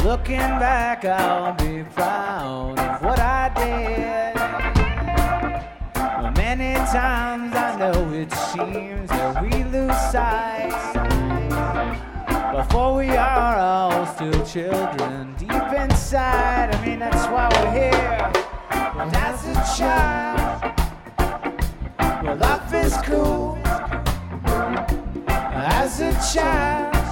Looking back, I'll be proud of what I did. But many times I know it seems that we lose sight. Before we are all still children deep inside. I mean, that's why we're here. And as a child, well, life is cool. As a child,